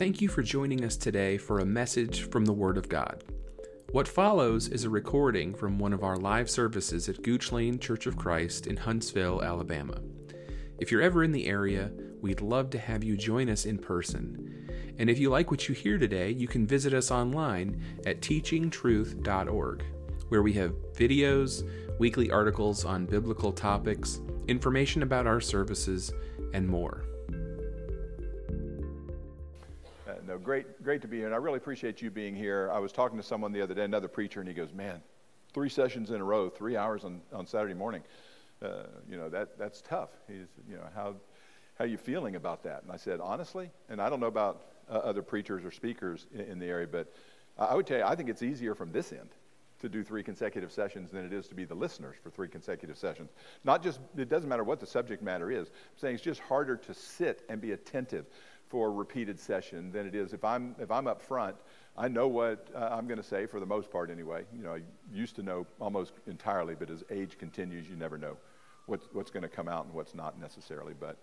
Thank you for joining us today for a message from the Word of God. What follows is a recording from one of our live services at Gooch Lane Church of Christ in Huntsville, Alabama. If you're ever in the area, we'd love to have you join us in person. And if you like what you hear today, you can visit us online at teachingtruth.org, where we have videos, weekly articles on biblical topics, information about our services, and more. Great to be here, and I really appreciate you being here. I was talking to someone the other day, another preacher, and he goes, "Man, 3 sessions in a row, 3 hours on Saturday morning. That's tough." He's, how are you feeling about that? And I said, honestly, and I don't know about other preachers or speakers in the area, but I would tell you, I think it's easier from this end to do 3 consecutive sessions than it is to be the listeners for 3 consecutive sessions. Not just, it doesn't matter what the subject matter is. I'm saying it's just harder to sit and be attentive for a repeated session than it is if I'm up front. I know what I'm going to say for the most part anyway. I used to know almost entirely, but as age continues, you never know what's going to come out and what's not necessarily. But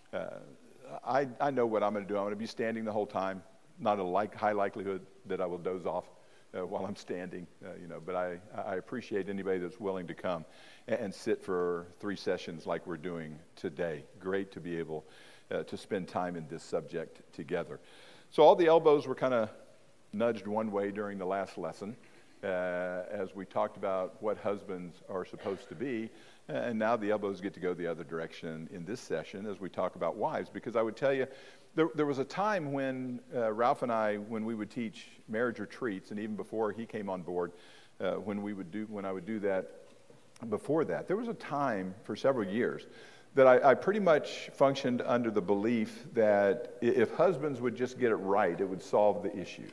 I know what I'm going to do. I'm going to be standing the whole time. Not a high likelihood that I will doze off while I'm standing, but I appreciate anybody that's willing to come and sit for 3 sessions like we're doing today. Great to be able to spend time in this subject together. So all the elbows were kind of nudged one way during the last lesson as we talked about what husbands are supposed to be, and now the elbows get to go the other direction in this session as we talk about wives, because I would tell you, there was a time when Ralph and I, when we would teach marriage retreats, and even before he came on board, when I would do that before that, there was a time for several years that I pretty much functioned under the belief that if husbands would just get it right, it would solve the issue.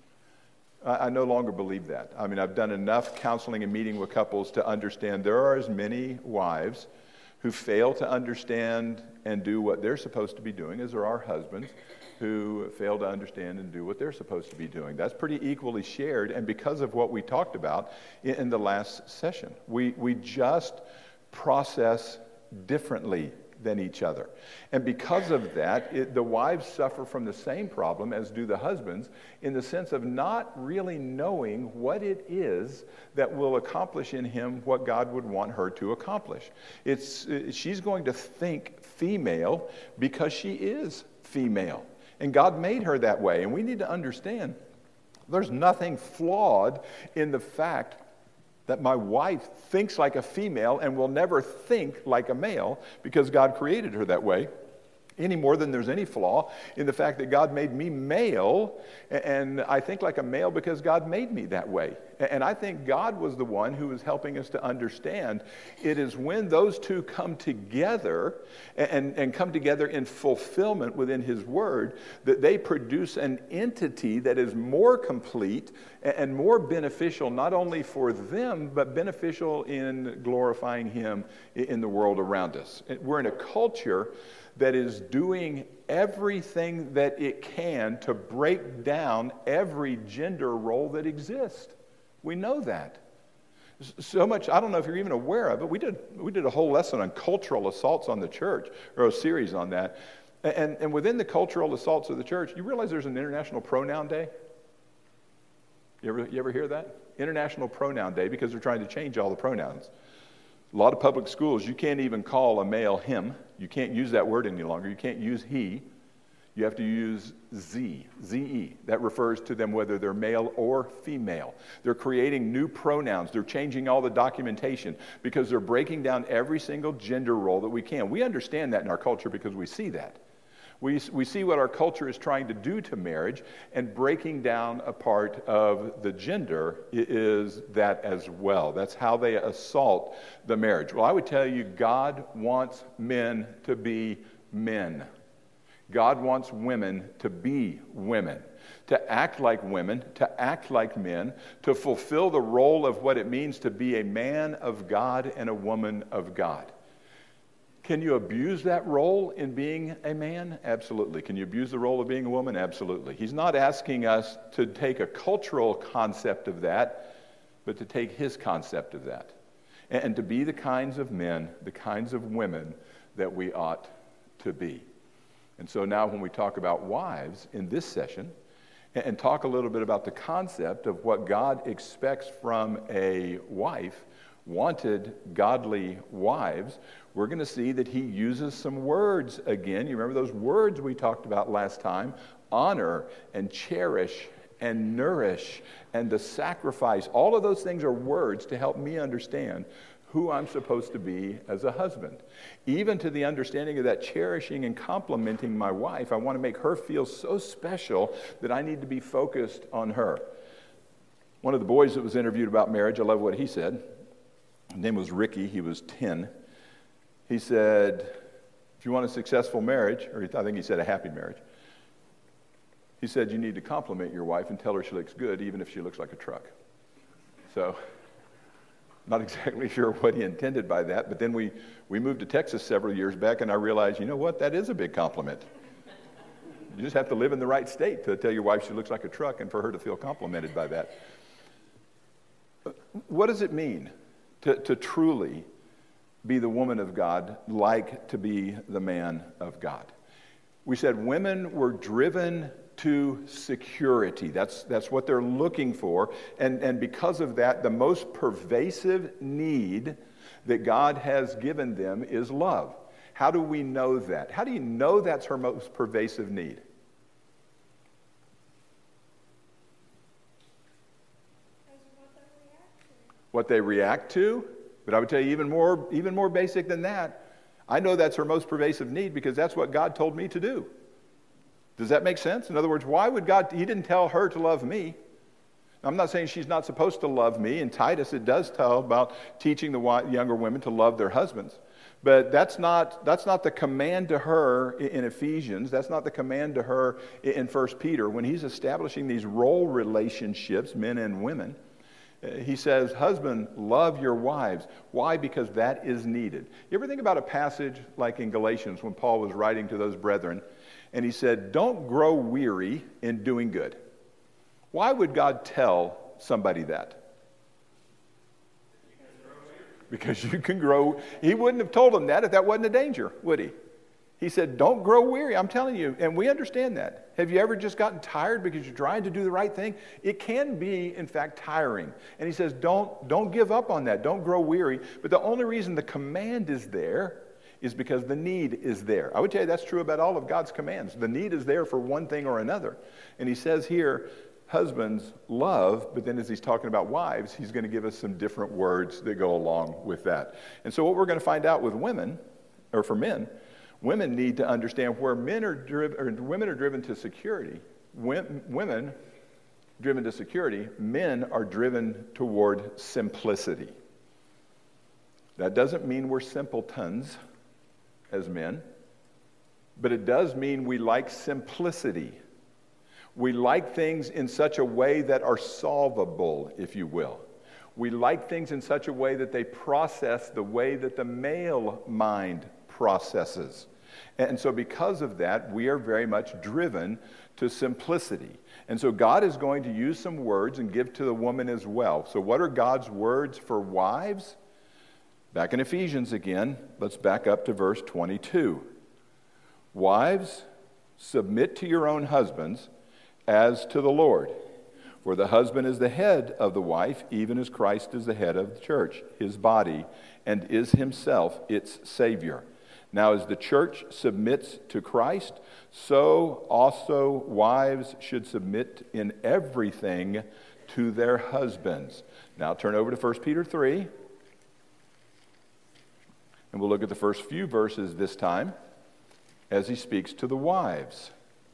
I no longer believe that. I mean, I've done enough counseling and meeting with couples to understand there are as many wives who fail to understand and do what they're supposed to be doing as there are husbands who fail to understand and do what they're supposed to be doing. That's pretty equally shared, and because of what we talked about in the last session, we just process differently than each other. And because of that, the wives suffer from the same problem as do the husbands, in the sense of not really knowing what it is that will accomplish in him what God would want her to accomplish. She's going to think female because she is female. And God made her that way. And we need to understand there's nothing flawed in the fact that my wife thinks like a female and will never think like a male because God created her that way, any more than there's any flaw in the fact that God made me male, and I think like a male because God made me that way. And I think God was the one who was helping us to understand it is when those two come together and come together in fulfillment within His Word that they produce an entity that is more complete and more beneficial not only for them but beneficial in glorifying Him in the world around us. We're in a culture that is doing everything that it can to break down every gender role that exists. We know that. So much, I don't know if you're even aware of it, we did a whole lesson on cultural assaults on the church, or a series on that. And within the cultural assaults of the church, you realize there's an International Pronoun Day? You ever hear that? International Pronoun Day, because they're trying to change all the pronouns. A lot of public schools, you can't even call a male him. You can't use that word any longer. You can't use he. You have to use Z-E. That refers to them whether they're male or female. They're creating new pronouns. They're changing all the documentation because they're breaking down every single gender role that we can. We understand that in our culture because we see that. We see what our culture is trying to do to marriage, and breaking down a part of the gender is that as well. That's how they assault the marriage. Well, I would tell you, God wants men to be men. God wants women to be women, to act like women, to act like men, to fulfill the role of what it means to be a man of God and a woman of God. Can you abuse that role in being a man? Absolutely. Can you abuse the role of being a woman? Absolutely. He's not asking us to take a cultural concept of that, but to take His concept of that. And to be the kinds of men, the kinds of women that we ought to be. And so now when we talk about wives in this session, and talk a little bit about the concept of what God expects from a wife, wanted godly wives, we're going to see that he uses some words again. You remember those words we talked about last time? Honor and cherish and nourish and the sacrifice. All of those things are words to help me understand who I'm supposed to be as a husband. Even to the understanding of that cherishing and complimenting my wife, I want to make her feel so special that I need to be focused on her. One of the boys that was interviewed about marriage, I love what he said. His name was Ricky. He was 10. He said, if you want a successful marriage, or I think he said a happy marriage, he said you need to compliment your wife and tell her she looks good even if she looks like a truck. So, not exactly sure what he intended by that, but then we moved to Texas several years back, and I realized, you know what, that is a big compliment. You just have to live in the right state to tell your wife she looks like a truck and for her to feel complimented by that. What does it mean to truly be the woman of God, like to be the man of God? We said women were driven to security. That's what they're looking for. And because of that, the most pervasive need that God has given them is love. How do we know that? How do you know that's her most pervasive need? What they react to. But I would tell you even more basic than that. I know that's her most pervasive need because that's what God told me to do. Does that make sense? In other words, why would God, he didn't tell her to love me. I'm not saying she's not supposed to love me. In Titus, it does tell about teaching the younger women to love their husbands. But that's not the command to her in Ephesians. That's not the command to her in 1 Peter. When he's establishing these role relationships, men and women, he says, husband, love your wives. Why? Because that is needed. You ever think about a passage like in Galatians when Paul was writing to those brethren, and he said, don't grow weary in doing good. Why would God tell somebody that? Because you can grow. He wouldn't have told them that if that wasn't a danger, would he? He said, don't grow weary. I'm telling you, and we understand that. Have you ever just gotten tired because you're trying to do the right thing? It can be, in fact, tiring. And he says, don't give up on that. Don't grow weary. But the only reason the command is there is because the need is there. I would tell you that's true about all of God's commands. The need is there for one thing or another. And he says here, husbands, love, but then as he's talking about wives, he's going to give us some different words that go along with that. And so what we're going to find out with women, or for men, women need to understand where women are driven to security. Women driven to security, men are driven toward simplicity. That doesn't mean we're simpletons as men, but it does mean we like simplicity. We like things in such a way that are solvable, if you will. We like things in such a way that they process the way that the male mind processes. And so because of that, we are very much driven to simplicity. And so God is going to use some words and give to the woman as well. So what are God's words for wives? Back in Ephesians again, let's back up to verse 22. Wives, submit to your own husbands as to the Lord. For the husband is the head of the wife, even as Christ is the head of the church, his body, and is himself its Savior. Now, as the church submits to Christ, so also wives should submit in everything to their husbands. Now, turn over to 1 Peter 3. And we'll look at the first few verses this time as he speaks to the wives.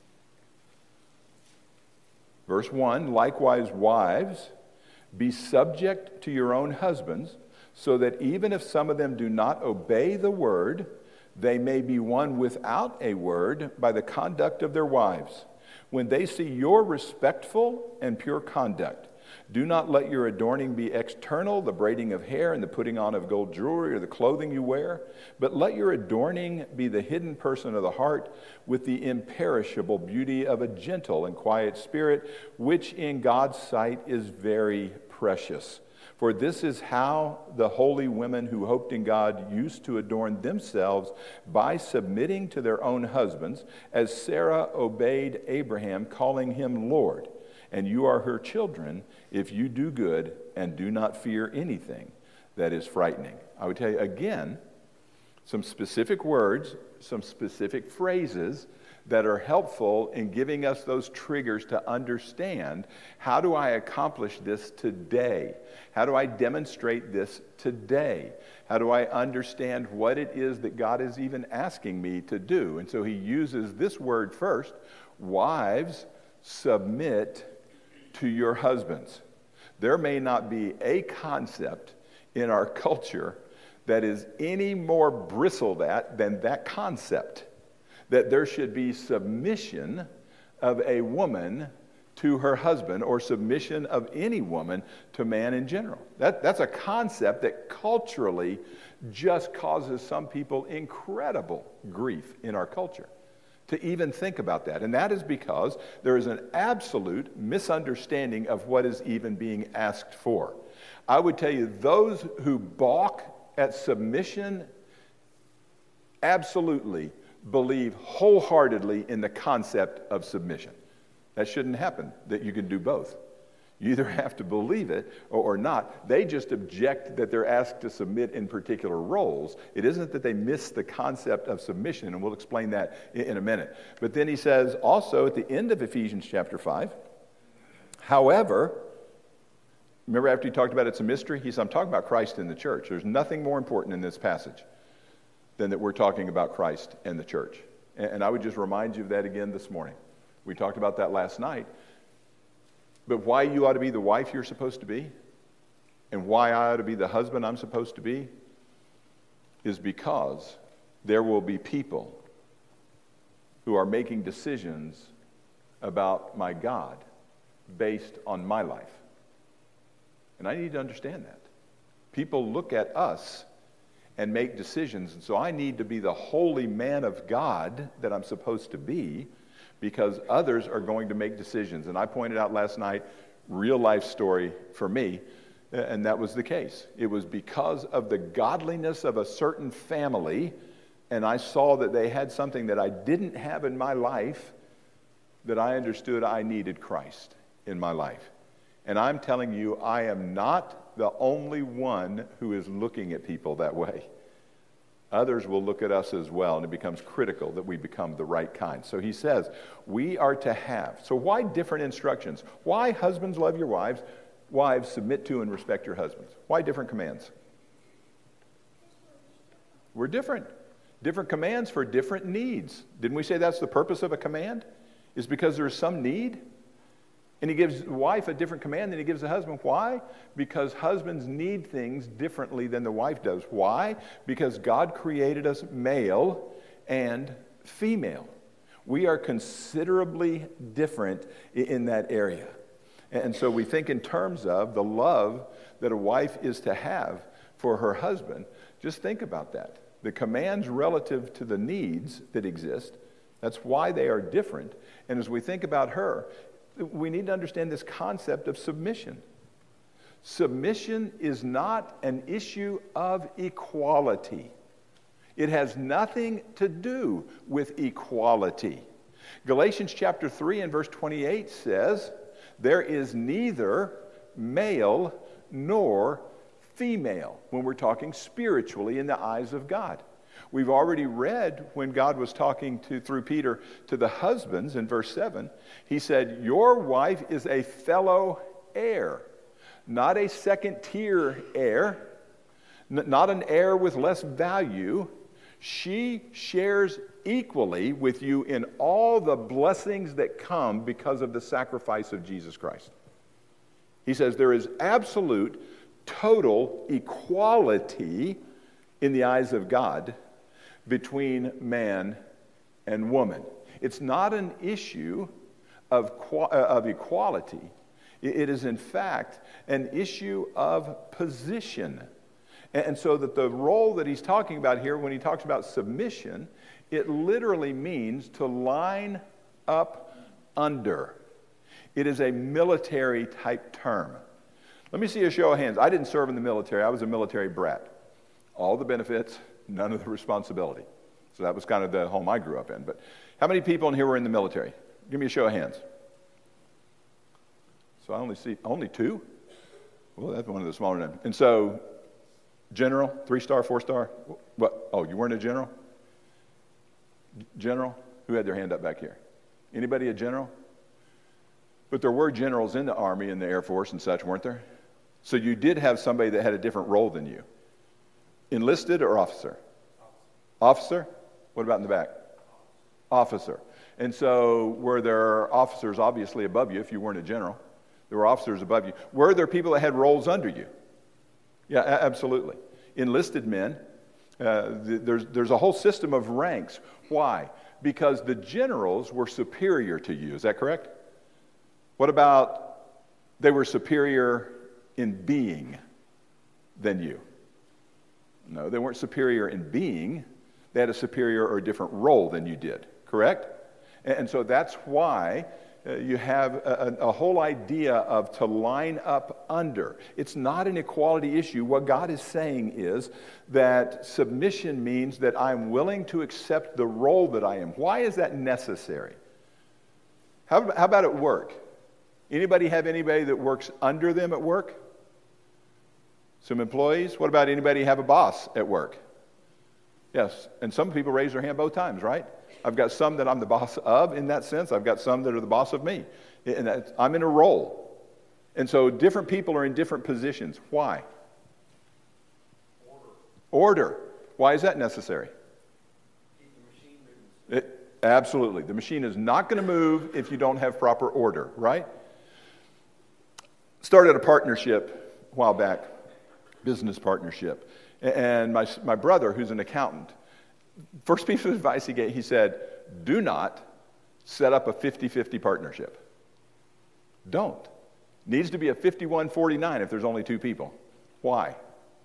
Verse 1, likewise, wives, be subject to your own husbands, so that even if some of them do not obey the word, they may be won without a word by the conduct of their wives. When they see your respectful and pure conduct, do not let your adorning be external, the braiding of hair and the putting on of gold jewelry or the clothing you wear, but let your adorning be the hidden person of the heart with the imperishable beauty of a gentle and quiet spirit, which in God's sight is very precious. For this is how the holy women who hoped in God used to adorn themselves by submitting to their own husbands, as Sarah obeyed Abraham, calling him Lord. And you are her children if you do good and do not fear anything that is frightening. I would tell you again, some specific words, some specific phrases that are helpful in giving us those triggers to understand, how do I accomplish this today? How do I demonstrate this today? How do I understand what it is that God is even asking me to do? And so he uses this word first: wives, submit to your husbands. There may not be a concept in our culture that is any more bristled at than that concept, that there should be submission of a woman to her husband, or submission of any woman to man in general. That's a concept that culturally just causes some people incredible grief in our culture to even think about that. And that is because there is an absolute misunderstanding of what is even being asked for. I would tell you, those who balk at submission absolutely believe wholeheartedly in the concept of submission. That shouldn't happen, that you can do both. You either have to believe it or not. They just object that they're asked to submit in particular roles. It isn't that they miss the concept of submission, and we'll explain that in a minute. But then he says also at the end of Ephesians chapter 5, however, remember after he talked about it's a mystery, he said, I'm talking about Christ in the church. There's nothing more important in this passage than that we're talking about Christ and the church. And I would just remind you of that again this morning. We talked about that last night. But why you ought to be the wife you're supposed to be, and why I ought to be the husband I'm supposed to be, is because there will be people who are making decisions about my God based on my life. And I need to understand that. People look at us and make decisions, and so I need to be the holy man of God that I'm supposed to be, because others are going to make decisions. And I pointed out last night, real life story for me, and that was the case. It was because of the godliness of a certain family, and I saw that they had something that I didn't have in my life, that I understood I needed Christ in my life. And I'm telling you, I am not the only one who is looking at people that way. Others will look at us as well, and it becomes critical that we become the right kind. So he says, we are to have. So why different instructions? Why husbands love your wives, wives submit to and respect your husbands? Why different commands? We're different. Different commands for different needs. Didn't we say that's the purpose of a command? Is because there's some need? And he gives the wife a different command than he gives the husband. Why? Because husbands need things differently than the wife does. Why? Because God created us male and female. We are considerably different in that area. And so we think in terms of the love that a wife is to have for her husband. Just think about that. The commands relative to the needs that exist, that's why they are different. And as we think about her, we need to understand this concept of submission. Submission is not an issue of equality. It has nothing to do with equality. Galatians chapter 3 and verse 28 says, there is neither male nor female when we're talking spiritually in the eyes of God. We've already read when God was talking through Peter to the husbands in verse 7, he said, your wife is a fellow heir, not a second-tier heir, not an heir with less value. She shares equally with you in all the blessings that come because of the sacrifice of Jesus Christ. He says there is absolute, total equality in the eyes of God between man and woman. It's not an issue of equality. It is, in fact, an issue of position. And so that the role that he's talking about here, when he talks about submission, it literally means to line up under. It is a military type term. Let me see a show of hands. I didn't serve in the military. I was a military brat. All the benefits, none of the responsibility. So that was kind of the home I grew up in. But how many people in here were in the military? Give me a show of hands. So I only see, only 2? Well, that's one of the smaller names. And so, general, 3-star, 4-star? What? Oh, you weren't a general? General? Who had their hand up back here? Anybody a general? But there were generals in the Army and the Air Force and such, weren't there? So you did have somebody that had a different role than you. Enlisted or officer? Officer? What about in the back? Officer. And so were there officers obviously above you if you weren't a general? There were officers above you. Were there people that had roles under you? Yeah, absolutely. Enlisted men, there's a whole system of ranks. Why? Because the generals were superior to you. Is that correct? What about they were superior in being than you? No, they weren't superior in being. They had a superior or a different role than you did, correct? And so that's why you have a whole idea of to line up under. It's not an equality issue. What God is saying is that submission means that I'm willing to accept the role that I am. Why is that necessary? How about at work? Anybody have anybody that works under them at work? Some employees? What about anybody have a boss at work? Yes, and some people raise their hand both times, right? I've got some that I'm the boss of in that sense. I've got some that are the boss of me. And I'm in a role. And so different people are in different positions. Why? Order. Why is that necessary? Keep the machine moving. Absolutely. The machine is not going to move if you don't have proper order, right? Started a partnership a while back, business partnership. And my brother, who's an accountant, first piece of advice he gave, he said, do not set up a 50-50 partnership. Don't. Needs to be a 51-49 if there's only 2 people. Why?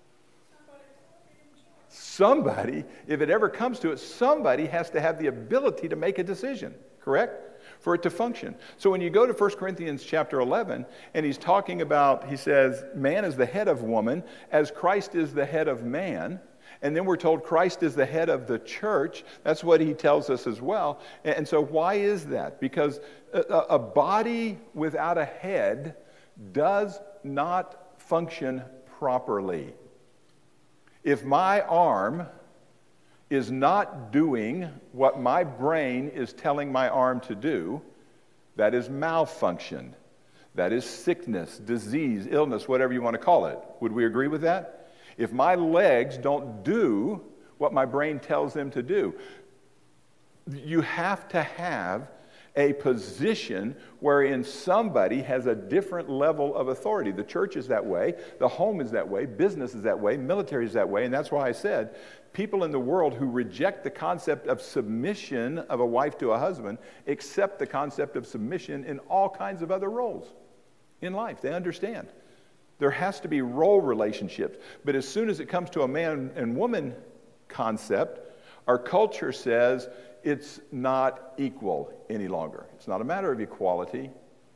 Somebody, if it ever comes to it, somebody has to have the ability to make a decision, correct? For it to function. So when you go to 1 Corinthians chapter 11, and he's talking about, he says, man is the head of woman, as Christ is the head of man. And then we're told Christ is the head of the church. That's what he tells us as well. And so why is that? Because a body without a head does not function properly. If my arm is not doing what my brain is telling my arm to do, that is malfunction. That is sickness, disease, illness, whatever you want to call it. Would we agree with that? If my legs don't do what my brain tells them to do, you have to have a position wherein somebody has a different level of authority. The church is that way, the home is that way, business is that way, military is that way, and that's why I said people in the world who reject the concept of submission of a wife to a husband accept the concept of submission in all kinds of other roles in life. They understand. There has to be role relationships, but as soon as it comes to a man and woman concept, our culture says it's not equal any longer. It's not a matter of equality.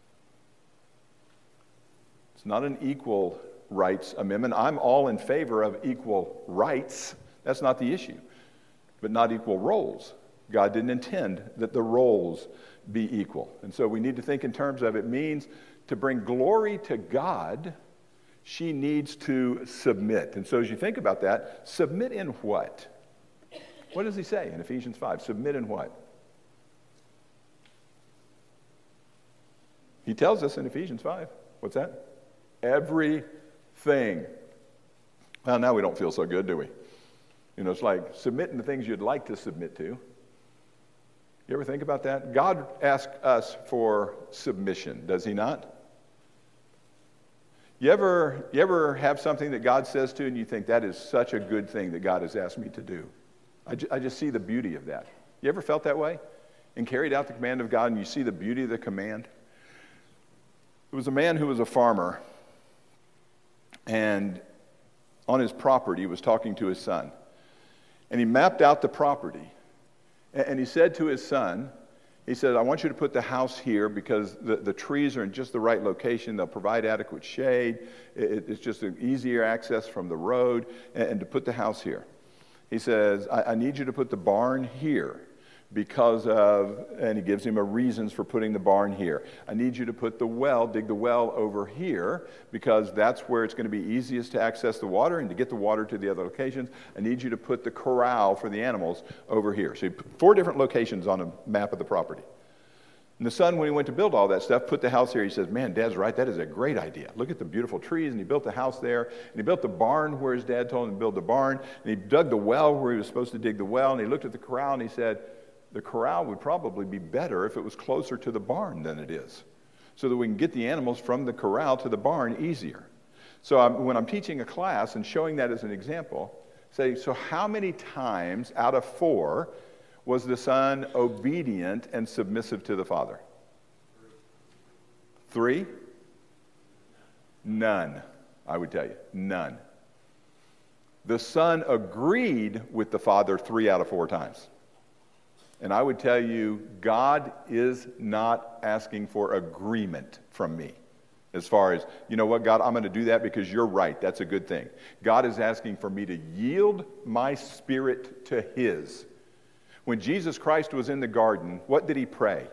It's not an equal rights amendment. I'm all in favor of equal rights. That's not the issue. But not equal roles. God didn't intend that the roles be equal. And so we need to think in terms of it means to bring glory to God, she needs to submit. And so as you think about that, submit in what? What does he say in Ephesians 5? Submit in what? He tells us in Ephesians 5. What's that? Everything. Well, now we don't feel so good, do we? You know, it's like submitting the things you'd like to submit to. You ever think about that? God asks us for submission, does he not? You ever have something that God says to and you think that is such a good thing that God has asked me to do? I just see the beauty of that. You ever felt that way? And carried out the command of God and you see the beauty of the command? There was a man who was a farmer, and on his property he was talking to his son. And he mapped out the property. And he said to his son, He said, I want you to put the house here because the trees are in just the right location. They'll provide adequate shade. It's just an easier access from the road, and to put the house here. He says, I need you to put the barn here because of, and he gives him a reasons for putting the barn here. I need you to put the well, dig the well over here because that's where it's going to be easiest to access the water and to get the water to the other locations. I need you to put the corral for the animals over here. So he put 4 different locations on a map of the property. And the son, when he went to build all that stuff, put the house here. He says, man, Dad's right. That is a great idea. Look at the beautiful trees. And he built the house there. And he built the barn where his dad told him to build the barn. And he dug the well where he was supposed to dig the well. And he looked at the corral and he said, the corral would probably be better if it was closer to the barn than it is, so that we can get the animals from the corral to the barn easier. So when I'm teaching a class and showing that as an example, say, so how many times out of 4 was the son obedient and submissive to the father? 3? None, I would tell you. None. The son agreed with the father 3 out of 4 times. And I would tell you, God is not asking for agreement from me. As far as, you know what, God, I'm going to do that because you're right. That's a good thing. God is asking for me to yield my spirit to his. When Jesus Christ was in the garden, what did he pray?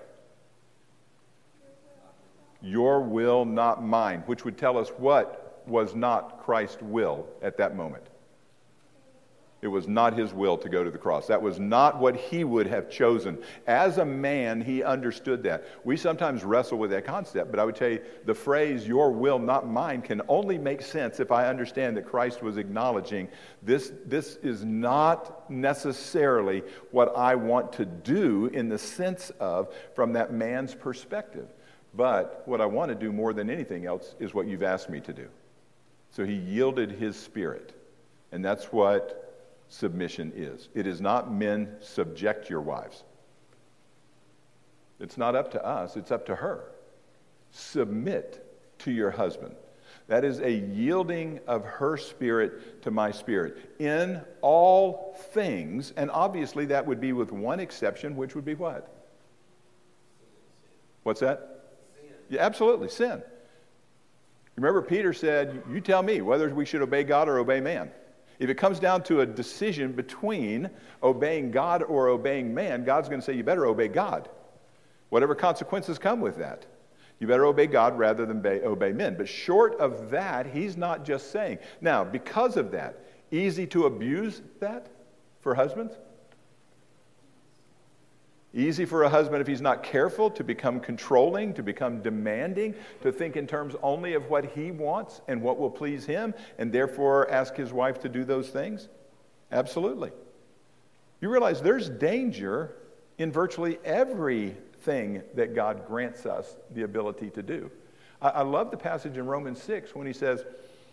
Your will, not mine, which would tell us what was not Christ's will at that moment. It was not his will to go to the cross. That was not what he would have chosen. As a man, he understood that. We sometimes wrestle with that concept, but I would tell you the phrase, your will, not mine, can only make sense if I understand that Christ was acknowledging this is not necessarily what I want to do in the sense of from that man's perspective. But what I want to do more than anything else is what you've asked me to do. So he yielded his spirit. And that's what submission is. It is not men subject your wives. It's not up to us, it's up to her. Submit to your husband. That is a yielding of her spirit to my spirit in all things, and obviously that would be with one exception, which would be what? What's that? Sin. Yeah, absolutely, sin. Remember, Peter said, you tell me whether we should obey God or obey man. If it comes down to a decision between obeying God or obeying man, God's going to say, you better obey God. Whatever consequences come with that. You better obey God rather than obey men. But short of that, he's not just saying. Now, because of that, easy to abuse that for husbands? Easy for a husband, if he's not careful, to become controlling, to become demanding, to think in terms only of what he wants and what will please him, and therefore ask his wife to do those things? Absolutely. You realize there's danger in virtually everything that God grants us the ability to do. I love the passage in Romans 6 when he says,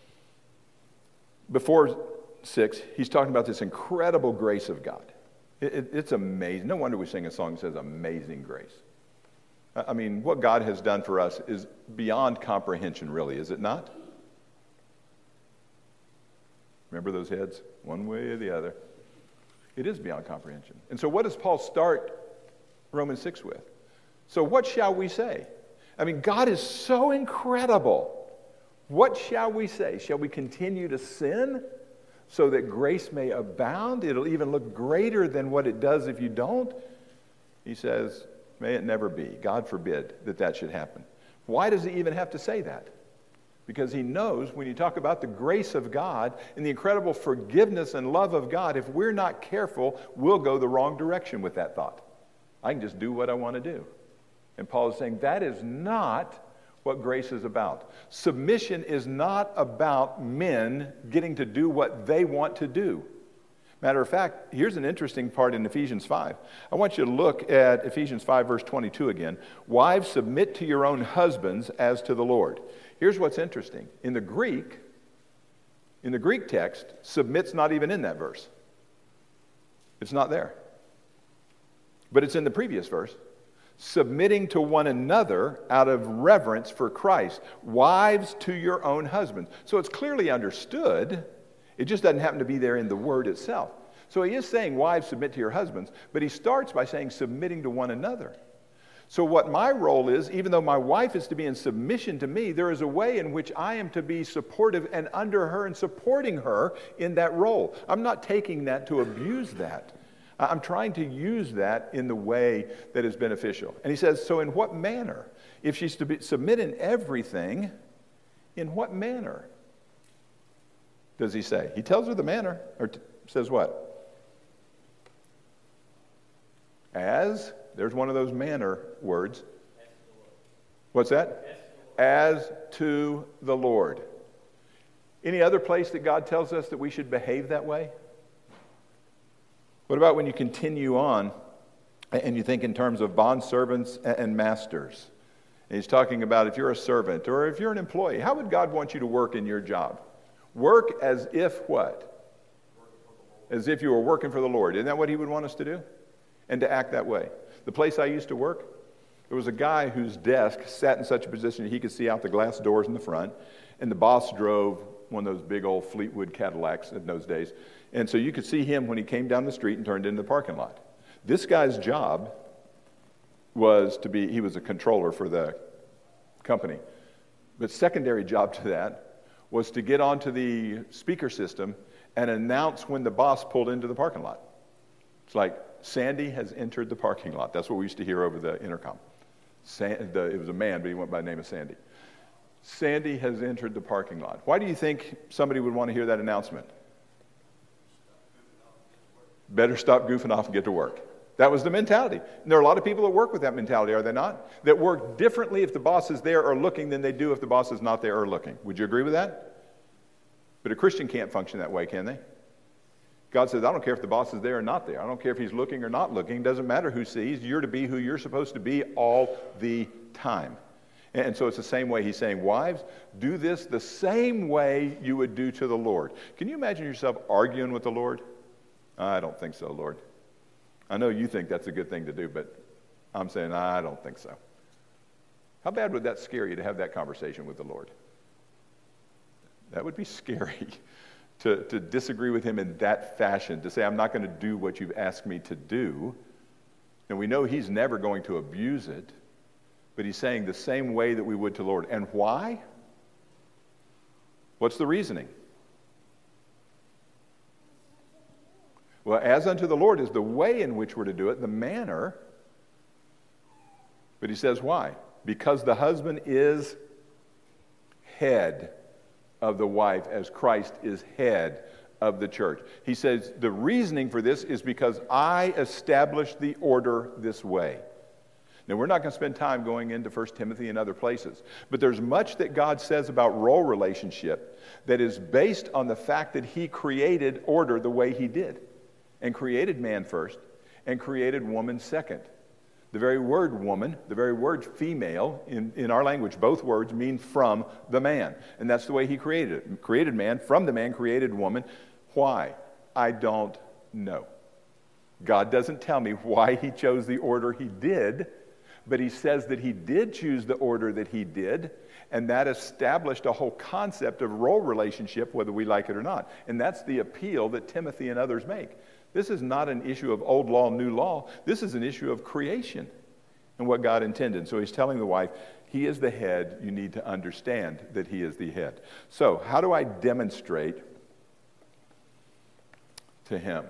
before 6, he's talking about this incredible grace of God. It's amazing. No wonder we sing a song that says amazing grace. I mean, what God has done for us is beyond comprehension, really, is it not? Remember those heads? One way or the other. It is beyond comprehension. And so what does Paul start Romans 6 with? So what shall we say? I mean, God is so incredible. What shall we say? Shall we continue to sin so that grace may abound? It'll even look greater than what it does if you don't. He says, may it never be. God forbid that should happen. Why does he even have to say that? Because he knows when you talk about the grace of God and the incredible forgiveness and love of God, if we're not careful, we'll go the wrong direction with that thought. I can just do what I want to do. And Paul is saying that is not what grace is about. Submission is not about men getting to do what they want to do. Matter of fact, here's an interesting part in Ephesians 5. I want you to look at Ephesians 5, verse 22 again. Wives, submit to your own husbands as to the Lord. Here's what's interesting. In the Greek text, submit's not even in that verse. It's not there. But it's in the previous verse. Submitting to one another out of reverence for Christ. Wives to your own husbands. So it's clearly understood. It just doesn't happen to be there in the word itself. So he is saying, wives, submit to your husbands, but he starts by saying submitting to one another. So what my role is, even though my wife is to be in submission to me, there is a way in which I am to be supportive and under her and supporting her in that role. I'm not taking that to abuse that. I'm trying to use that in the way that is beneficial. And he says, so in what manner? If she's to submit in everything, in what manner? Does he say? He tells her the manner, or says what? As, there's one of those manner words. What's that? As to the Lord. Any other place that God tells us that we should behave that way? What about when you continue on and you think in terms of bondservants and masters? And he's talking about if you're a servant or if you're an employee, how would God want you to work in your job? Work as if what? As if you were working for the Lord. Isn't that what he would want us to do? And to act that way. The place I used to work, there was a guy whose desk sat in such a position that he could see out the glass doors in the front, and the boss drove one of those big old Fleetwood Cadillacs in those days. And so you could see him when he came down the street and turned into the parking lot. This guy's job was he was a controller for the company. But secondary job to that was to get onto the speaker system and announce when the boss pulled into the parking lot. It's like, Sandy has entered the parking lot. That's what we used to hear over the intercom. It was a man, but he went by the name of Sandy. Sandy has entered the parking lot. Why do you think somebody would want to hear that announcement? Better stop goofing off and get to work. That was the mentality. And there are a lot of people that work with that mentality, are they not? That work differently if the boss is there or looking than they do if the boss is not there or looking. Would you agree with that? But a Christian can't function that way, can they? God says, I don't care if the boss is there or not there. I don't care if he's looking or not looking. It doesn't matter who sees. You're to be who you're supposed to be all the time. And so it's the same way he's saying, wives, do this the same way you would do to the Lord. Can you imagine yourself arguing with the Lord? I don't think so, Lord. I know you think that's a good thing to do, but I'm saying, I don't think so. How bad would that scare you to have that conversation with the Lord? That would be scary to disagree with him in that fashion, to say, I'm not going to do what you've asked me to do. And we know he's never going to abuse it, but he's saying the same way that we would to the Lord. And why? What's the reasoning? Well, as unto the Lord is the way in which we're to do it, the manner. But he says why? Because the husband is head of the wife as Christ is head of the church. He says the reasoning for this is because I established the order this way. Now, we're not going to spend time going into 1 Timothy and other places, but there's much that God says about role relationship that is based on the fact that he created order the way he did, and created man first and created woman second. The very word woman, the very word female, in our language, both words mean from the man. And that's the way he created it. Created man, from the man, created woman. Why? I don't know. God doesn't tell me why he chose the order he did, but he says that he did choose the order that he did, and that established a whole concept of role relationship, whether we like it or not. And that's the appeal that Timothy and others make. This is not an issue of old law, new law. This is an issue of creation and what God intended. So he's telling the wife, he is the head. You need to understand that he is the head. So how do I demonstrate to him,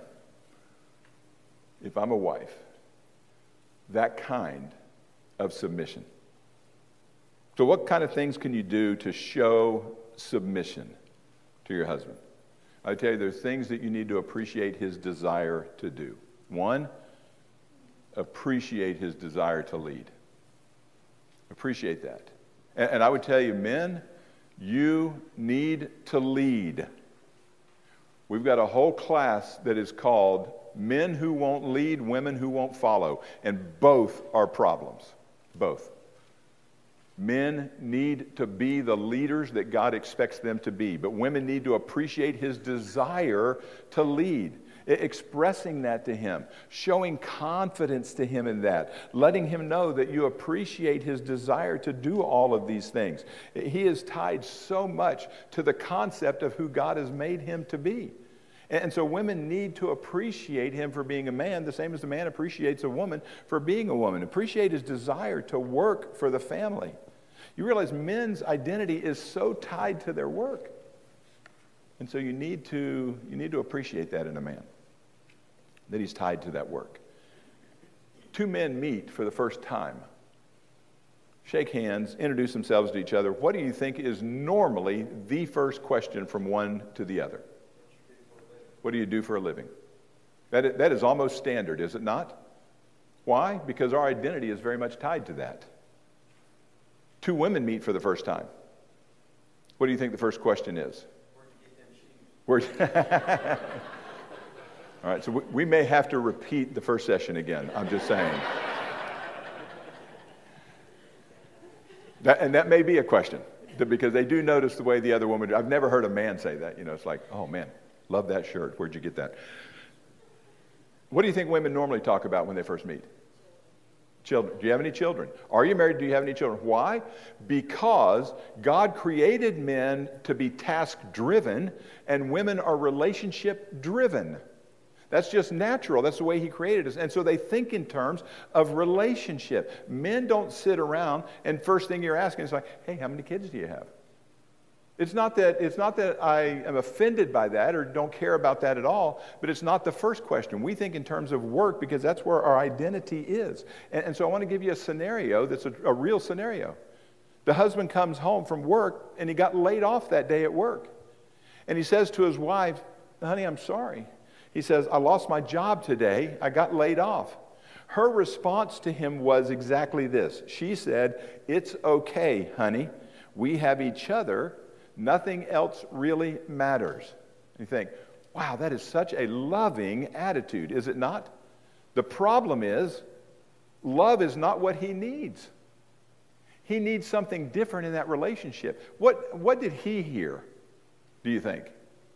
if I'm a wife, that kind of submission? So what kind of things can you do to show submission to your husband? I tell you, there's things that you need to appreciate his desire to do. One, appreciate his desire to lead. Appreciate that. And I would tell you, men, you need to lead. We've got a whole class that is called Men Who Won't Lead, Women Who Won't Follow. And both are problems. Both. Men need to be the leaders that God expects them to be, but women need to appreciate his desire to lead, expressing that to him, showing confidence to him in that, letting him know that you appreciate his desire to do all of these things. He is tied so much to the concept of who God has made him to be. And so women need to appreciate him for being a man, the same as the man appreciates a woman for being a woman. Appreciate his desire to work for the family. You realize men's identity is so tied to their work. And so you need to appreciate that in a man, that he's tied to that work. Two men meet for the first time, shake hands, introduce themselves to each other. What do you think is normally the first question from one to the other? What do you do for a living? That is almost standard, is it not? Why? Because our identity is very much tied to that. Two women meet for the first time. What do you think the first question is? Where'd you get them shoes? All right, so we may have to repeat the first session again. I'm just saying. That may be a question, because they do notice the way the other woman. I've never heard a man say that. It's like, oh man, love that shirt. Where'd you get that? What do you think women normally talk about when they first meet? Children. Do you have any children? Are you married? Do you have any children? Why? Because God created men to be task-driven, and women are relationship-driven. That's just natural. That's the way he created us. And so they think in terms of relationship. Men don't sit around and first thing you're asking is like, hey, how many kids do you have? It's not that I am offended by that or don't care about that at all, but it's not the first question. We think in terms of work because that's where our identity is. And so I want to give you a scenario that's a real scenario. The husband comes home from work and he got laid off that day at work. And he says to his wife, honey, I'm sorry. He says, I lost my job today. I got laid off. Her response to him was exactly this. She said, it's okay, honey. We have each other. Nothing else really matters. You think, wow, that is such a loving attitude, is it not? The problem is, love is not what he needs. He needs something different in that relationship. What did he hear, do you think?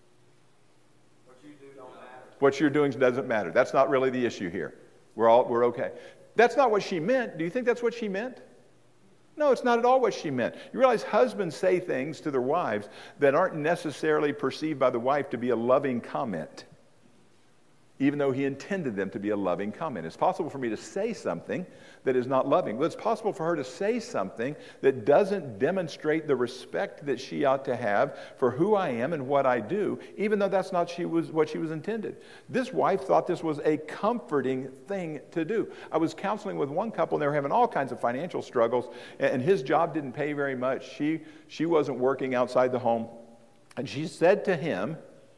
What you do don't matter. What you're doing doesn't matter. That's not really the issue here. We're okay. That's not what she meant. Do you think that's what she meant? No, it's not at all what she meant. You realize husbands say things to their wives that aren't necessarily perceived by the wife to be a loving comment, even though he intended them to be a loving comment. It's possible for me to say something that is not loving, but it's possible for her to say something that doesn't demonstrate the respect that she ought to have for who I am and what I do, even though that's not what she was intended. This wife thought this was a comforting thing to do. I was counseling with one couple, and they were having all kinds of financial struggles, and his job didn't pay very much. She wasn't working outside the home, and she said to him,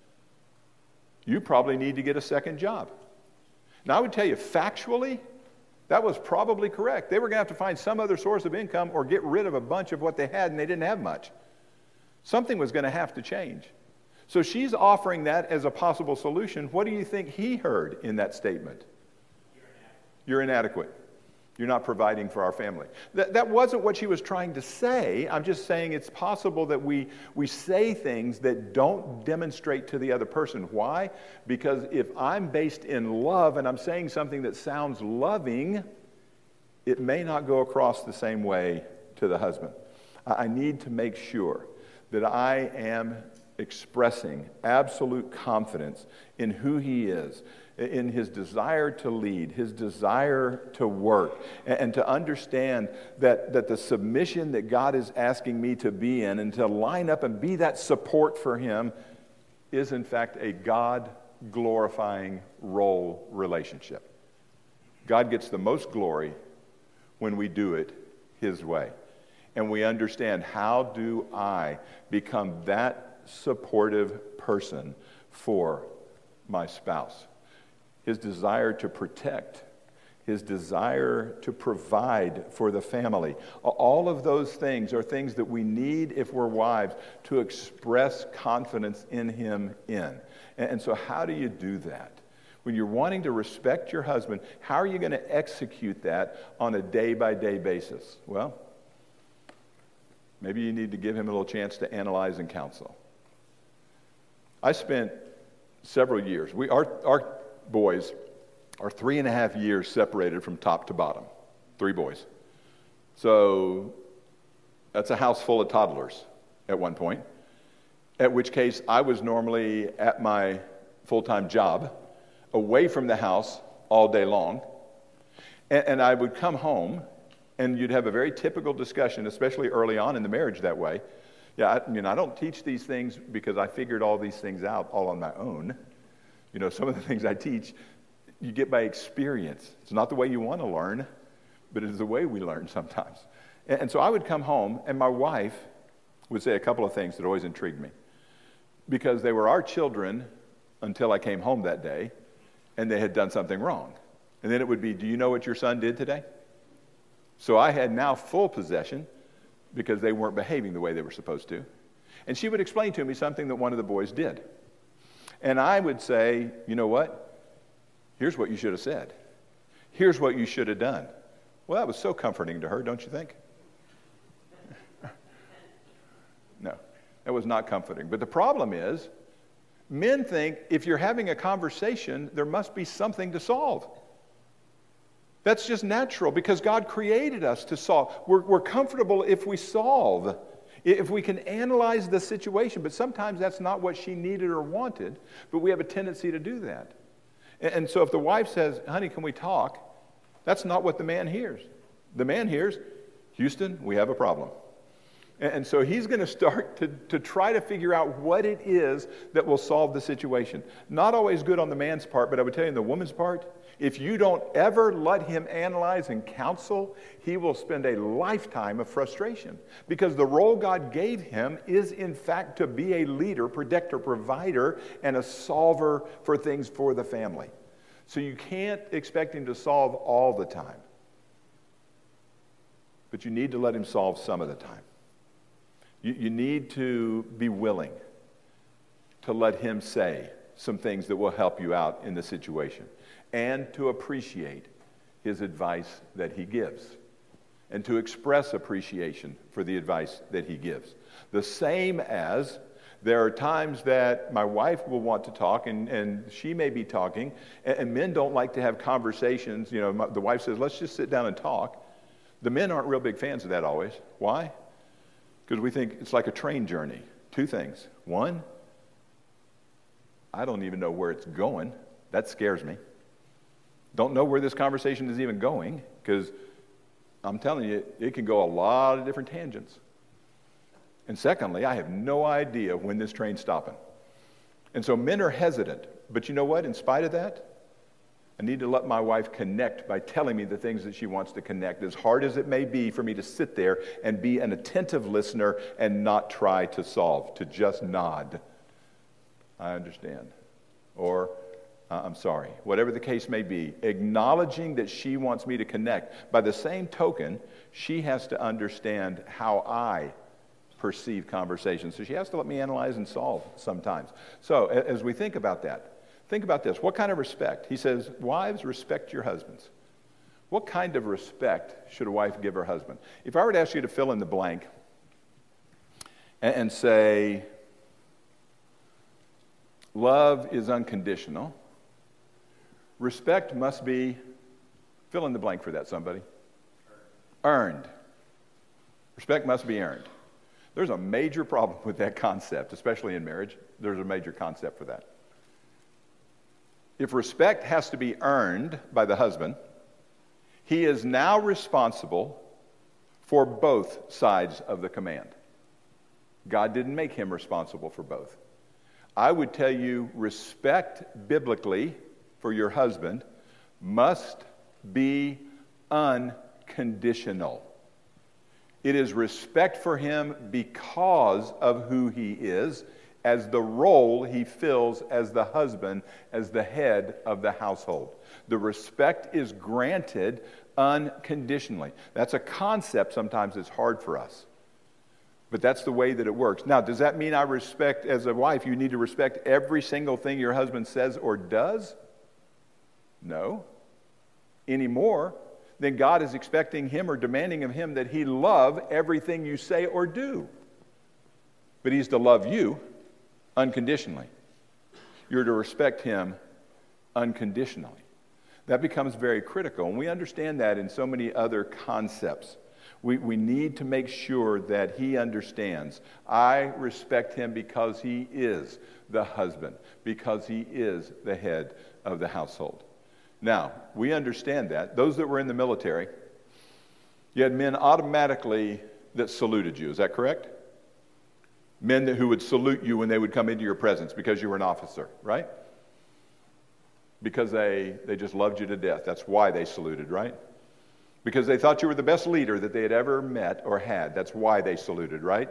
you probably need to get a second job. Now, I would tell you, factually, that was probably correct. They were going to have to find some other source of income or get rid of a bunch of what they had, and they didn't have much. Something was going to have to change. So she's offering that as a possible solution. What do you think he heard in that statement? You're inadequate. You're not providing for our family. That wasn't what she was trying to say. I'm just saying it's possible that we say things that don't demonstrate to the other person. Why? Because if I'm based in love and I'm saying something that sounds loving, it may not go across the same way to the husband. I need to make sure that I am expressing absolute confidence in who he is, in his desire to lead, his desire to work, and to understand that the submission that God is asking me to be in and to line up and be that support for him is in fact a God-glorifying role relationship. God gets the most glory when we do it his way. And we understand, how do I become that supportive person for my spouse? His desire to protect, his desire to provide for the family. All of those things are things that we need, if we're wives, to express confidence in him in. And so how do you do that? When you're wanting to respect your husband, how are you going to execute that on a day-by-day basis? Well, maybe you need to give him a little chance to analyze and counsel. I spent several years. Our boys are 3.5 years separated from top to bottom. 3 boys. So that's a house full of toddlers at one point, at which case I was normally at my full-time job, away from the house all day long. And I would come home, and you'd have a very typical discussion, especially early on in the marriage that way. Yeah, I don't teach these things because I figured all these things out all on my own. Some of the things I teach, you get by experience. It's not the way you want to learn, but it is the way we learn sometimes. And so I would come home, and my wife would say a couple of things that always intrigued me. Because they were our children until I came home that day, and they had done something wrong. And then it would be, do you know what your son did today? So I had now full possession because they weren't behaving the way they were supposed to. And she would explain to me something that one of the boys did. And I would say, you know what? Here's what you should have said. Here's what you should have done. Well, that was so comforting to her, don't you think? No, that was not comforting. But the problem is, men think if you're having a conversation, there must be something to solve. That's just natural because God created us to solve. We're comfortable if we solve, if we can analyze the situation. But sometimes that's not what she needed or wanted, but we have a tendency to do that. And so if the wife says, honey, can we talk? That's not what the man hears. The man hears, Houston, we have a problem. And so he's going to start to try to figure out what it is that will solve the situation. Not always good on the man's part, but I would tell you on the woman's part, if you don't ever let him analyze and counsel, he will spend a lifetime of frustration. Because the role God gave him is, in fact, to be a leader, protector, provider, and a solver for things for the family. So you can't expect him to solve all the time. But you need to let him solve some of the time. You need to be willing to let him say some things that will help you out in the situation and to appreciate his advice that he gives and to express appreciation for the advice that he gives. The same as there are times that my wife will want to talk and she may be talking and men don't like to have conversations. The wife says, let's just sit down and talk. The men aren't real big fans of that always. Why? Because we think it's like a train journey. Two things. One, I don't even know where it's going. That scares me. Don't know where this conversation is even going because I'm telling you, it can go a lot of different tangents. And secondly, I have no idea when this train's stopping. And so men are hesitant. But you know what? In spite of that, I need to let my wife connect by telling me the things that she wants to connect, as hard as it may be for me to sit there and be an attentive listener and not try to solve, to just nod. I understand. Or, I'm sorry. Whatever the case may be, acknowledging that she wants me to connect. By the same token, she has to understand how I perceive conversations. So she has to let me analyze and solve sometimes. So as we think about that, think about this. What kind of respect? He says, wives, respect your husbands. What kind of respect should a wife give her husband? If I were to ask you to fill in the blank and say, love is unconditional, respect must be, fill in the blank for that, somebody. Earned. Respect must be earned. There's a major problem with that concept, especially in marriage. There's a major concept for that. If respect has to be earned by the husband, he is now responsible for both sides of the command. God didn't make him responsible for both. I would tell you, respect biblically for your husband must be unconditional. It is respect for him because of who he is, as the role he fills as the husband, as the head of the household. The respect is granted unconditionally. That's a concept sometimes that's hard for us. But that's the way that it works. Now, does that mean I respect, as a wife, you need to respect every single thing your husband says or does? No. Any more than God is expecting him or demanding of him that he love everything you say or do. But he's to love you unconditionally. You're to respect him unconditionally. That becomes very critical, and we understand that in so many other concepts. We need to make sure that he understands. I respect him because he is the husband, because he is the head of the household. Now, we understand that. Those that were in the military, you had men automatically that saluted you. Is that correct? Men who would salute you when they would come into your presence because you were an officer, right? Because they just loved you to death. That's why they saluted, right? Because they thought you were the best leader that they had ever met or had. That's why they saluted, right?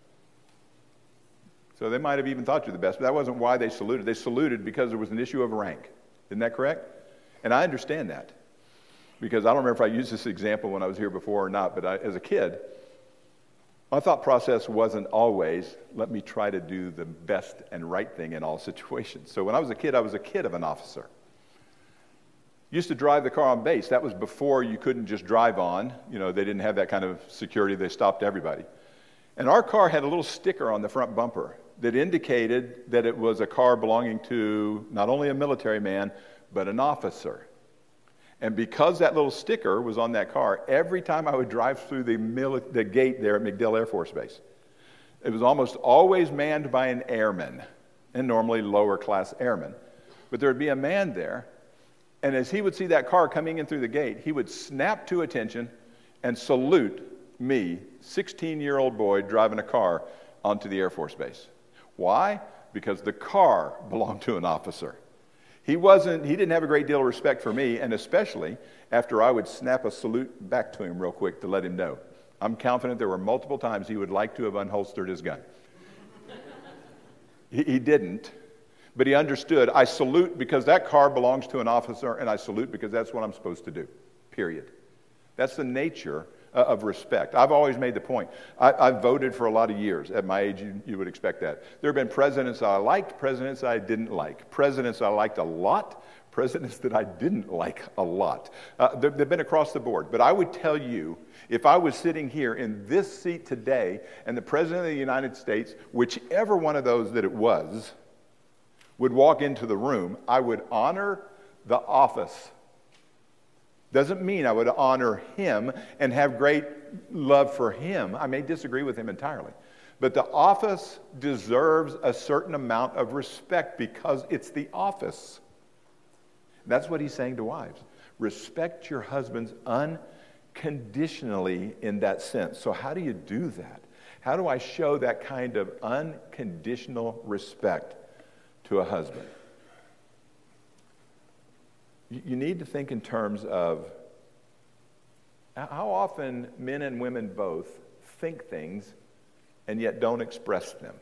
So they might have even thought you were the best, but that wasn't why they saluted. They saluted because there was an issue of rank. Isn't that correct? And I understand that. Because I don't remember if I used this example when I was here before or not, but as a kid, my thought process wasn't always, let me try to do the best and right thing in all situations. So when I was a kid of an officer. Used to drive the car on base. That was before you couldn't just drive on. You know, they didn't have that kind of security. They stopped everybody. And our car had a little sticker on the front bumper that indicated that it was a car belonging to not only a military man, but an officer. And because that little sticker was on that car, every time I would drive through the gate there at MacDill Air Force Base, it was almost always manned by an airman, and normally lower class airmen. But there would be a man there. And as he would see that car coming in through the gate, he would snap to attention and salute me, 16-year-old boy driving a car onto the Air Force Base. Why? Because the car belonged to an officer. He didn't have a great deal of respect for me, and especially after I would snap a salute back to him real quick to let him know. I'm confident there were multiple times he would like to have unholstered his gun. He didn't. But he understood, I salute because that car belongs to an officer, and I salute because that's what I'm supposed to do, period. That's the nature of respect. I've always made the point. I've voted for a lot of years. At my age, you would expect that. There have been presidents I liked, presidents I didn't like. Presidents I liked a lot, presidents that I didn't like a lot. They've been across the board. But I would tell you, if I was sitting here in this seat today, and the President of the United States, whichever one of those that it was, would walk into the room, I would honor the office. Doesn't mean I would honor him and have great love for him. I may disagree with him entirely. But the office deserves a certain amount of respect because it's the office. That's what he's saying to wives. Respect your husbands unconditionally in that sense. So how do you do that? How do I show that kind of unconditional respect to a husband? You need to think in terms of how often men and women both think things and yet don't express them.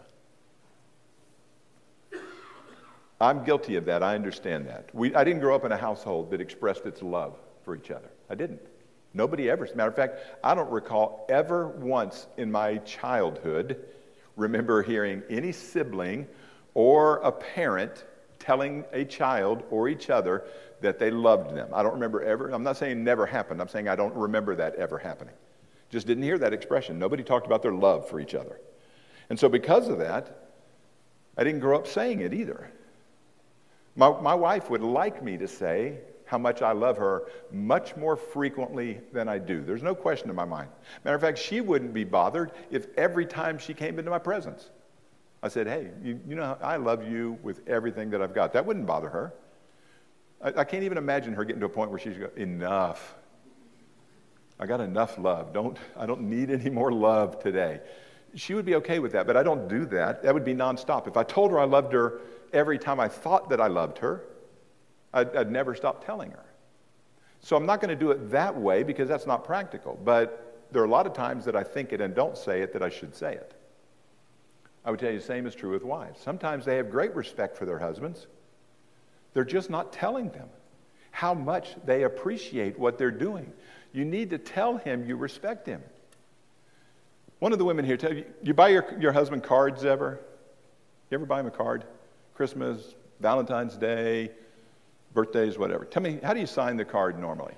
I'm guilty of that. I understand that. I didn't grow up in a household that expressed its love for each other. I didn't. Nobody ever. As a matter of fact, I don't recall ever once in my childhood remember hearing any sibling or a parent telling a child or each other that they loved them. I don't remember ever. I'm not saying it never happened. I'm saying I don't remember that ever happening. Just didn't hear that expression. Nobody talked about their love for each other. And so because of that, I didn't grow up saying it either. My wife would like me to say how much I love her much more frequently than I do. There's no question in my mind. Matter of fact, she wouldn't be bothered if every time she came into my presence, I said, hey, you know, I love you with everything that I've got. That wouldn't bother her. I can't even imagine her getting to a point where she's going, enough. I got enough love. I don't need any more love today. She would be okay with that, but I don't do that. That would be nonstop. If I told her I loved her every time I thought that I loved her, I'd never stop telling her. So I'm not going to do it that way because that's not practical. But there are a lot of times that I think it and don't say it that I should say it. I would tell you the same is true with wives. Sometimes they have great respect for their husbands. They're just not telling them how much they appreciate what they're doing. You need to tell him you respect him. One of the women here, tell you buy your husband cards ever? You ever buy him a card? Christmas, Valentine's Day, birthdays, whatever. Tell me, how do you sign the card normally?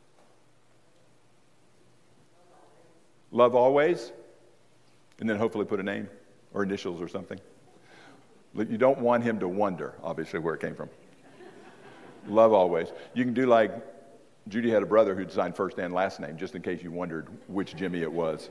Love always? And then hopefully put a name or initials or something. You don't want him to wonder, obviously, where it came from. Love always. You can do like Judy had a brother who'd signed first and last name, just in case you wondered which Jimmy it was.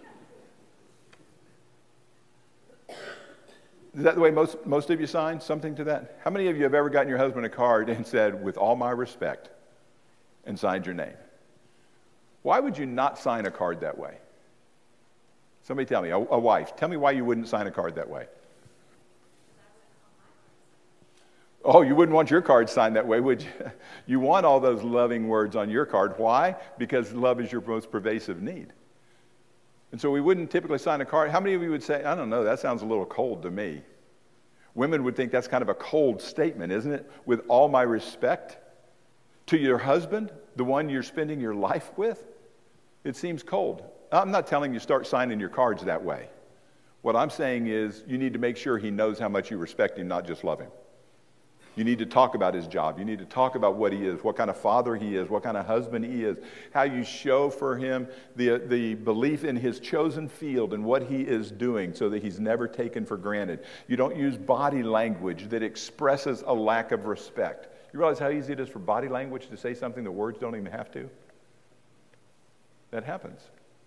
Is that the way most of you sign? Something to that? How many of you have ever gotten your husband a card and said, with all my respect, and signed your name? Why would you not sign a card that way? Somebody tell me, a wife, tell me why you wouldn't sign a card that way. Oh, you wouldn't want your card signed that way, would you? You want all those loving words on your card. Why? Because love is your most pervasive need. And so we wouldn't typically sign a card. How many of you would say, I don't know, that sounds a little cold to me? Women would think that's kind of a cold statement, isn't it? With all my respect to your husband, the one you're spending your life with, it seems cold. I'm not telling you start signing your cards that way. What I'm saying is you need to make sure he knows how much you respect him, not just love him. You need to talk about his job. You need to talk about what he is, what kind of father he is, what kind of husband he is, how you show for him the belief in his chosen field and what he is doing so that he's never taken for granted. You don't use body language that expresses a lack of respect. You realize how easy it is for body language to say something that words don't even have to? That happens.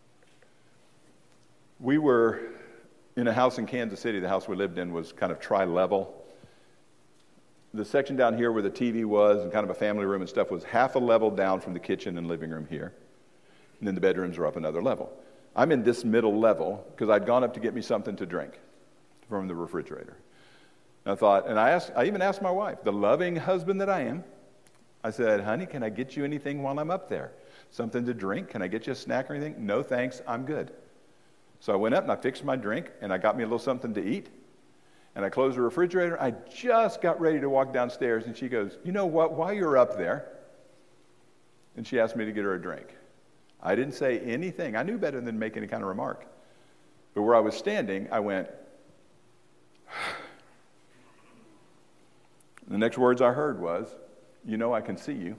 We were in a house in Kansas City. The house we lived in was kind of tri-level. The section down here where the TV was and kind of a family room and stuff was half a level down from the kitchen and living room here. And then the bedrooms are up another level. I'm in this middle level because I'd gone up to get me something to drink from the refrigerator. And I thought, and I even asked my wife, the loving husband that I am, I said, honey, can I get you anything while I'm up there? Something to drink? Can I get you a snack or anything? No, thanks, I'm good. So I went up and I fixed my drink and I got me a little something to eat. And I closed the refrigerator. I just got ready to walk downstairs, and she goes, you know what, while you're up there, and she asked me to get her a drink. I didn't say anything. I knew better than to make any kind of remark. But where I was standing, I went, the next words I heard was, you know I can see you.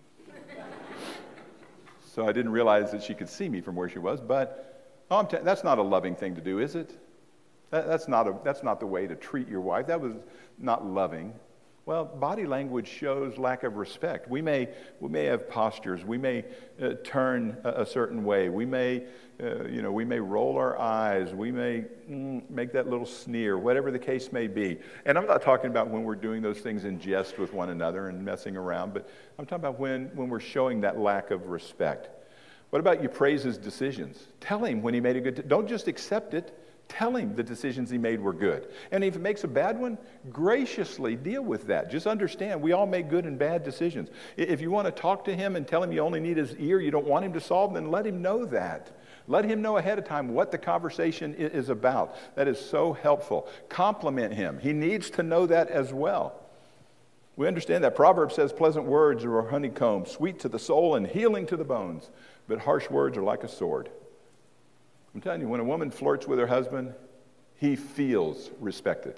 So I didn't realize that she could see me from where she was, but that's not a loving thing to do, is it? That's not the way to treat your wife. That was not loving. Well, body language shows lack of respect. We may have postures. We may turn a certain way. We may roll our eyes. We may make that little sneer, whatever the case may be. And I'm not talking about when we're doing those things in jest with one another and messing around, but I'm talking about when we're showing that lack of respect. What about you praise his decisions? Tell him when he made a good don't just accept it. Tell him the decisions he made were good. And if he makes a bad one, graciously deal with that. Just understand, we all make good and bad decisions. If you want to talk to him and tell him you only need his ear, you don't want him to solve, then let him know that. Let him know ahead of time what the conversation is about. That is so helpful. Compliment him. He needs to know that as well. We understand that Proverbs says pleasant words are a honeycomb, sweet to the soul and healing to the bones, but harsh words are like a sword. I'm telling you, when a woman flirts with her husband, he feels respected.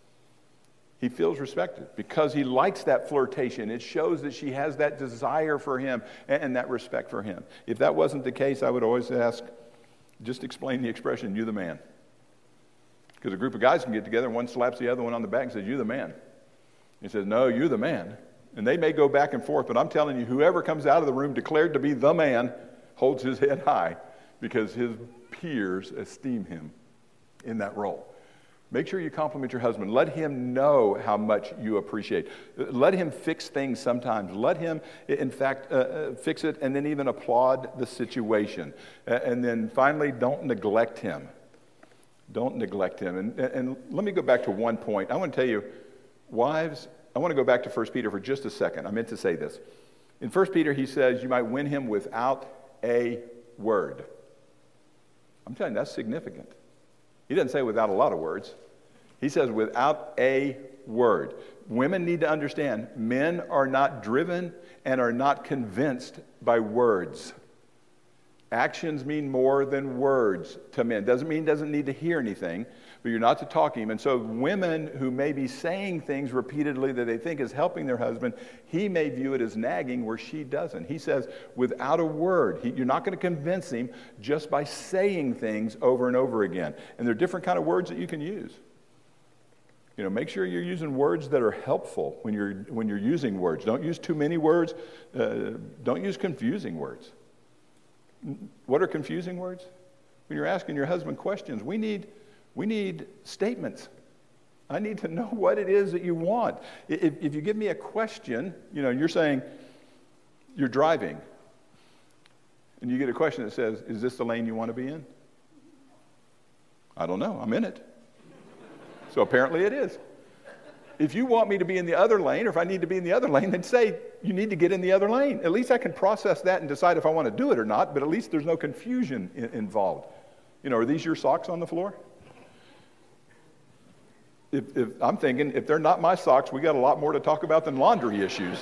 He feels respected because he likes that flirtation. It shows that she has that desire for him and that respect for him. If that wasn't the case, I would always ask, just explain the expression, you the man. Because a group of guys can get together and one slaps the other one on the back and says, you the man. He says, no, you the man. And they may go back and forth, but I'm telling you, whoever comes out of the room declared to be the man holds his head high because his peers esteem him in that role. Make sure you compliment your husband. Let him know how much you appreciate. Let him fix things sometimes. Let him, in fact, fix it and then even applaud the situation. And then finally, don't neglect him. Don't neglect him. And let me go back to one point. I want to tell you, wives, I want to go back to 1 Peter for just a second. I meant to say this. In 1 Peter, he says, you might win him without a word. I'm telling you, that's significant. He doesn't say without a lot of words. He says without a word. Women need to understand, men are not driven and are not convinced by words. Actions mean more than words to men. Doesn't mean he doesn't need to hear anything, but you're not to talk to him. And so women who may be saying things repeatedly that they think is helping their husband, he may view it as nagging where she doesn't. He says without a word. You're not going to convince him just by saying things over and over again. And there are different kind of words that you can use. Make sure you're using words that are helpful when you're using words. Don't use too many words. Don't use confusing words. What are confusing words? When you're asking your husband questions, we need statements. I need to know what it is that you want. If you give me a question, you're saying you're driving, and you get a question that says, "Is this the lane you want to be in?" I don't know. I'm in it. So apparently it is. If you want me to be in the other lane, or if I need to be in the other lane, then say you need to get in the other lane. At least I can process that and decide if I want to do it or not, but at least there's no confusion involved. Are these your socks on the floor? If I'm thinking, if they're not my socks, we got a lot more to talk about than laundry issues.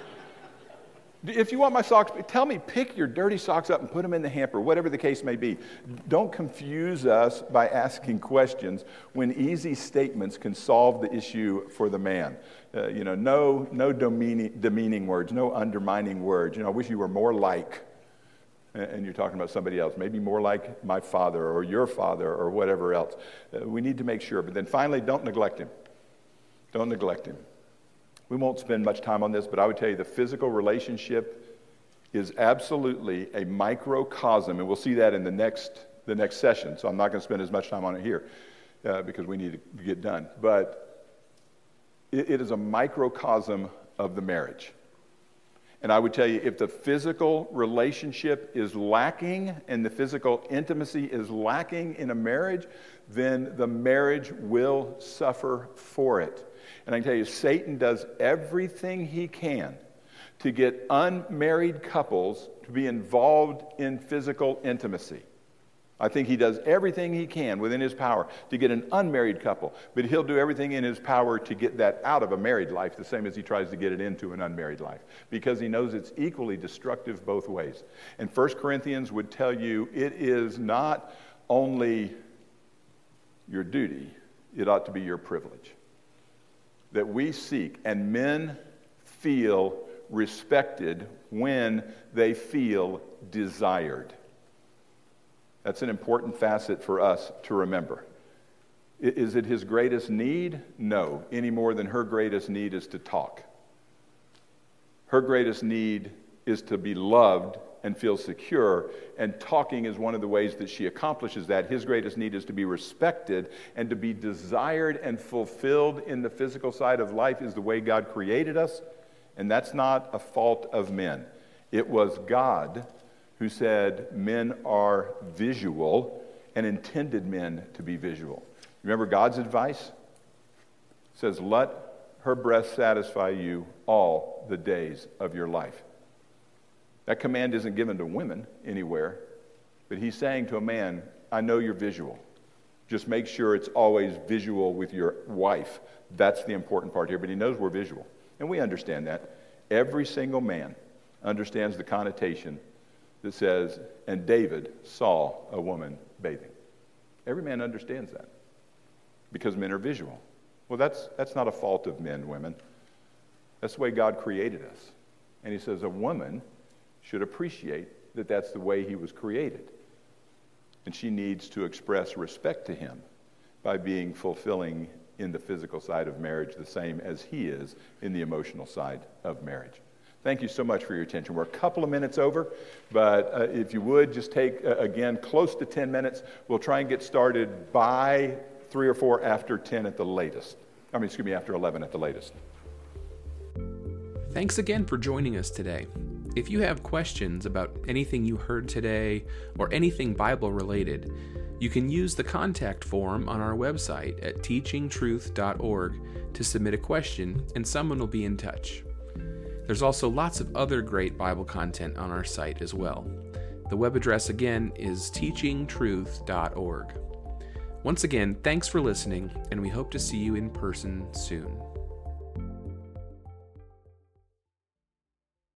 If you want my socks, tell me, pick your dirty socks up and put them in the hamper, whatever the case may be. Don't confuse us by asking questions when easy statements can solve the issue for the man. No demeaning words, no undermining words. I wish you were more like, and you're talking about somebody else, maybe more like my father or your father or whatever else. We need to make sure. But then finally, don't neglect him. Don't neglect him. We won't spend much time on this, but I would tell you the physical relationship is absolutely a microcosm, and we'll see that in the next session, so I'm not going to spend as much time on it here because we need to get done. But it is a microcosm of the marriage. And I would tell you, if the physical relationship is lacking and the physical intimacy is lacking in a marriage, then the marriage will suffer for it. And I can tell you, Satan does everything he can to get unmarried couples to be involved in physical intimacy. I think he does everything he can within his power to get an unmarried couple, but he'll do everything in his power to get that out of a married life, the same as he tries to get it into an unmarried life, because he knows it's equally destructive both ways. And 1 Corinthians would tell you it is not only your duty, it ought to be your privilege. That we seek, and men feel respected when they feel desired. That's an important facet for us to remember. Is it his greatest need? No, any more than her greatest need is to talk. Her greatest need is to be loved and feel secure, and talking is one of the ways that she accomplishes that. His greatest need is to be respected and to be desired and fulfilled in the physical side of life is the way God created us, and that's not a fault of men. It was God who said men are visual and intended men to be visual. Remember God's advice? It says, let her breast satisfy you all the days of your life. That command isn't given to women anywhere, but he's saying to a man, I know you're visual. Just make sure it's always visual with your wife. That's the important part here, but he knows we're visual. And we understand that. Every single man understands the connotation that says, and David saw a woman bathing. Every man understands that because men are visual. Well, that's not a fault of men, women. That's the way God created us. And he says a woman should appreciate that that's the way he was created. And she needs to express respect to him by being fulfilling in the physical side of marriage the same as he is in the emotional side of marriage. Thank you so much for your attention. We're a couple of minutes over, but if you would, just take, again, close to 10 minutes. We'll try and get started by 3 or 4 after 10 at the latest. After 11 at the latest. Thanks again for joining us today. If you have questions about anything you heard today or anything Bible related, you can use the contact form on our website at teachingtruth.org to submit a question, and someone will be in touch. There's also lots of other great Bible content on our site as well. The web address again is teachingtruth.org. Once again, thanks for listening, and we hope to see you in person soon.